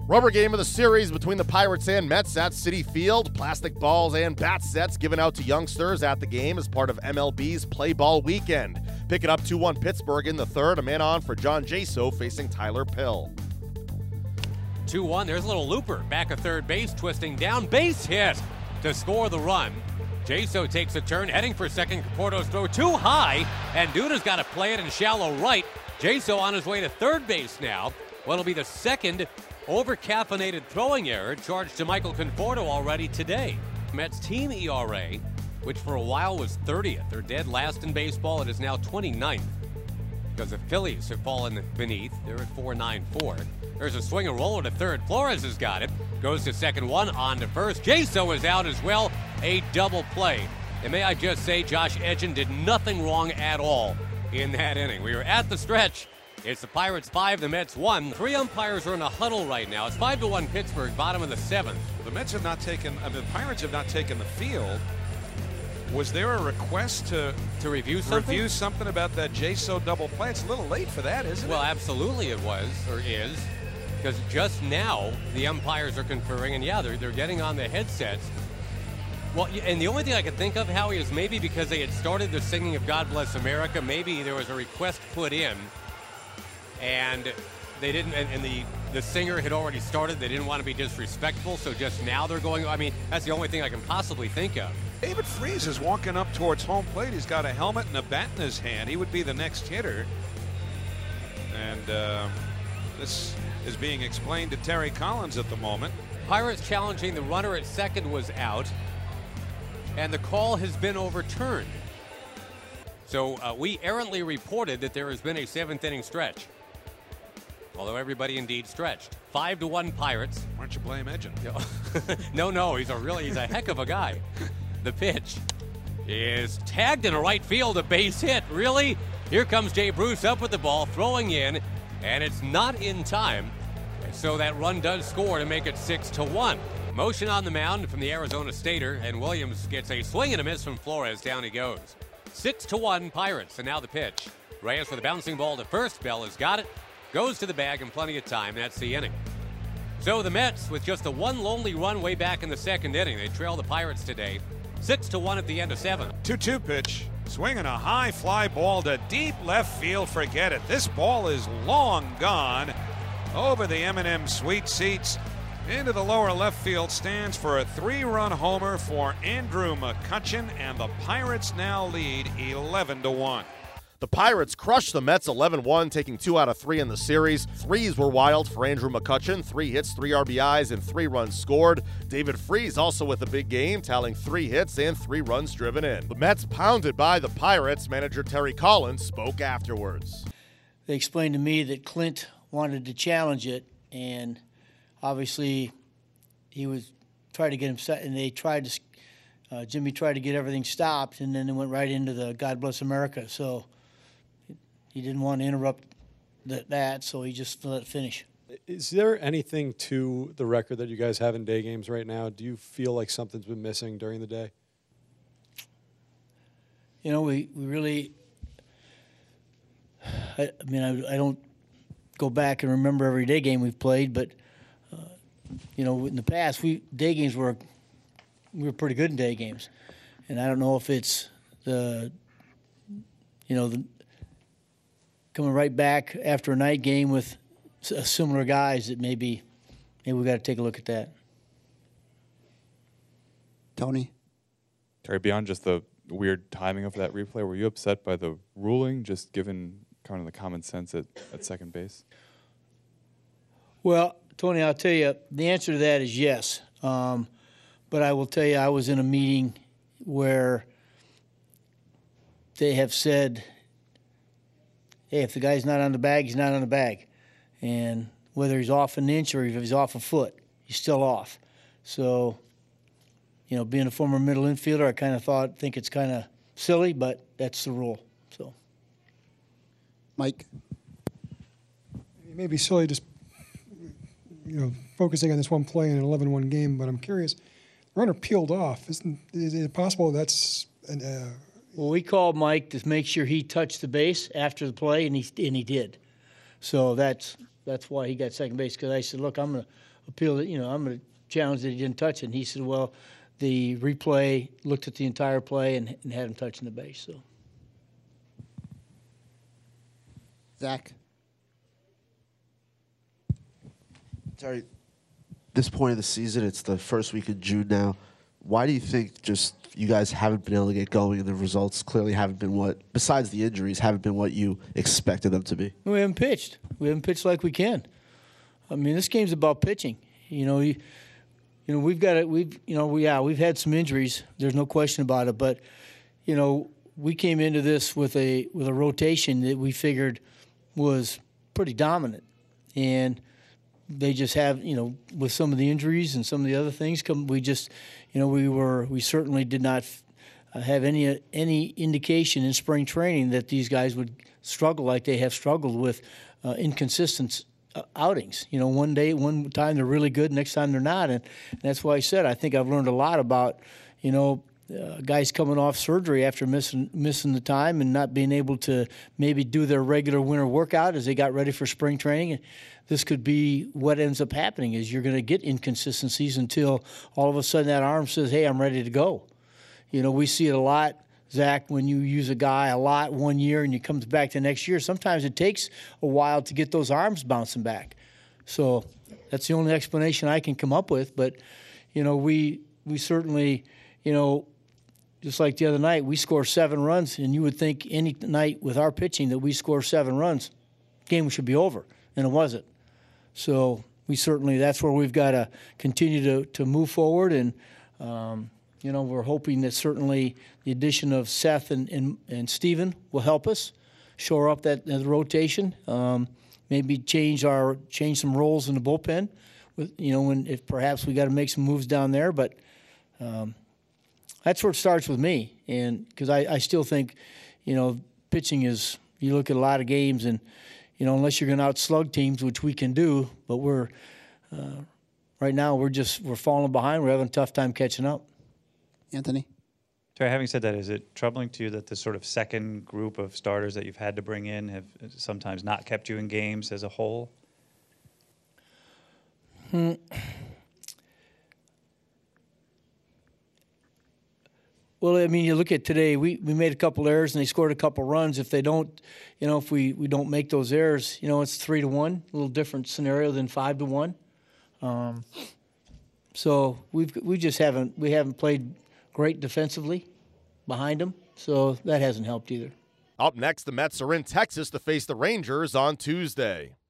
Rubber game of the series between the Pirates and Mets at Citi Field. Plastic balls and bat sets given out to youngsters at the game as part of MLB's Play Ball Weekend. Pick it up 2-1 Pittsburgh in the third. A man on for John Jaso facing Tyler Pill. 2-1. There's a little looper back at third base, twisting down, base hit to score the run. Jaso takes a turn, heading for second. Caporto's throw too high, and Duda's got to play it in shallow right. Jaso on his way to third base now. What'll be the second over-caffeinated throwing error charged to Michael Conforto already today. Mets team ERA, which for a while was 30th, or dead last in baseball, it is now 29th. Because the Phillies have fallen beneath. They're at 4.94. There's a swing and roller to third. Flores has got it. Goes to second one, on to first. Jaso is out as well. A double play. And may I just say, Josh Edgin did nothing wrong at all in that inning. We are at the stretch. It's the Pirates 5, the Mets 1. Three umpires are in a huddle right now. It's 5-1 Pittsburgh, bottom of the seventh. The Mets have not taken, the Pirates have not taken the field. Was there a request to review something about that Jaso double play? It's a little late for that, isn't it? Well, absolutely it was, or is, because just now the umpires are conferring, and yeah, they're getting on the headsets. Well, and the only thing I could think of, Howie, is maybe because they had started the singing of God Bless America, maybe there was a request put in, and they didn't, and the singer had already started. They didn't want to be disrespectful, so just now they're going. I mean, that's the only thing I can possibly think of. David Freese is walking up towards home plate. He's got a helmet and a bat in his hand. He would be the next hitter. And this is being explained to Terry Collins at the moment. Pirates challenging the runner at second was out, and the call has been overturned. So we errantly reported that there has been a seventh inning stretch. Although everybody indeed stretched. 5-1 Pirates. Why don't you blame Edgin? No, he's a heck of a guy. The pitch is tagged in a right field, a base hit. Really? Here comes Jay Bruce up with the ball, throwing in, and it's not in time. So that run does score to make it 6-1. Motion on the mound from the Arizona Stater, and Williams gets a swing and a miss from Flores. Down he goes. 6-1 Pirates, and now the pitch. Reyes with a bouncing ball to first. Bell has got it. Goes to the bag in plenty of time. That's the inning. So the Mets, with just a one lonely run way back in the second inning, they trail the Pirates today. 6-1 at the end of 7. 2-2 pitch. Swinging a high fly ball to deep left field. Forget it. This ball is long gone over the M&M Suite seats into the lower left field stands for a 3-run homer for Andrew McCutchen, and the Pirates now lead 11-1. The Pirates crushed the Mets 11-1, taking 2 out of 3 in the series. Threes were wild for Andrew McCutchen. 3 hits, 3 RBIs, and 3 runs scored. David Freese also with a big game, tallying 3 hits and 3 runs driven in. The Mets pounded by the Pirates. Manager Terry Collins spoke afterwards. They explained to me that Clint wanted to challenge it, and obviously he was trying to get him set, and they tried to. Jimmy tried to get everything stopped, and then it went right into the God Bless America. So he didn't want to interrupt that, so he just let it finish. Is there anything to the record that you guys have in day games right now? Do you feel like something's been missing during the day? You know, we really – I don't go back and remember every day game we've played, but, you know, in the past, we were pretty good in day games. And I don't know if it's the coming right back after a night game with similar guys that maybe we got to take a look at that. Tony? Terry, beyond just the weird timing of that replay, were you upset by the ruling, just given kind of the common sense at second base? Well, Tony, I'll tell you, the answer to that is yes. But I will tell you, I was in a meeting where they have said, hey, if the guy's not on the bag, he's not on the bag. And whether he's off an inch or if he's off a foot, he's still off. So, you know, being a former middle infielder, I kind of think it's kind of silly, but that's the rule. So, Mike? It may be silly just, focusing on this one play in an 11-1 game, but I'm curious. The runner peeled off. Is it possible that's Well, we called Mike to make sure he touched the base after the play, and he did. So that's That's why he got second base. Because I said, look, I'm going to appeal it. I'm going to challenge that he didn't touch it. And he said, well, the replay looked at the entire play and had him touching the base. So, Zach. Terry, this point of the season, it's the first week of June now. Why do you think just you guys haven't been able to get going and the results clearly haven't been what, besides the injuries, haven't been what you expected them to be? We haven't pitched. We haven't pitched like we can. I mean, this game's about pitching. We've got it. We've had some injuries. There's no question about it. But, we came into this with a rotation that we figured was pretty dominant, and they just have, with some of the injuries and some of the other things, we certainly did not have any indication in spring training that these guys would struggle like they have struggled with inconsistent outings. One time they're really good, next time they're not, and that's why I said I think I've learned a lot about, guys coming off surgery after missing the time and not being able to maybe do their regular winter workout as they got ready for spring training. And this could be what ends up happening is you're going to get inconsistencies until all of a sudden that arm says, hey, I'm ready to go. We see it a lot, Zach, when you use a guy a lot one year and he comes back the next year. Sometimes it takes a while to get those arms bouncing back. So that's the only explanation I can come up with. But, we certainly, just like the other night, we score 7 runs, and you would think any night with our pitching that we score 7 runs, game should be over, and it wasn't. So that's where we've got to continue to move forward, and we're hoping that certainly the addition of Seth and Steven will help us shore up that rotation, maybe change some roles in the bullpen, if perhaps we got to make some moves down there, but. That's where it starts with me, and because I still think, pitching is. You look at a lot of games, and unless you're going to outslug teams, which we can do, but we're right now we're falling behind. We're having a tough time catching up. Anthony. Terry, having said that, is it troubling to you that the sort of second group of starters that you've had to bring in have sometimes not kept you in games as a whole? Well, I mean, you look at today, we made a couple errors and they scored a couple runs. If they don't, if we don't make those errors, it's 3-1, a little different scenario than 5-1. So we haven't played great defensively behind them, so that hasn't helped either. Up next, the Mets are in Texas to face the Rangers on Tuesday.